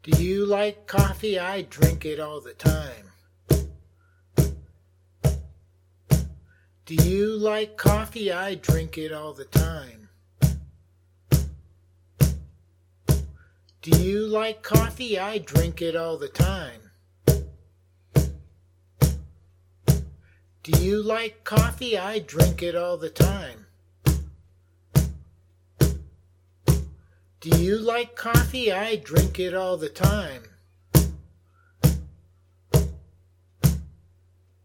Do you like coffee? I drink it all the time. Do you like coffee? I drink it all the time. Do you like coffee? I drink it all the time. Do you like coffee? I drink it all the time. Do you like coffee? I drink it all the time.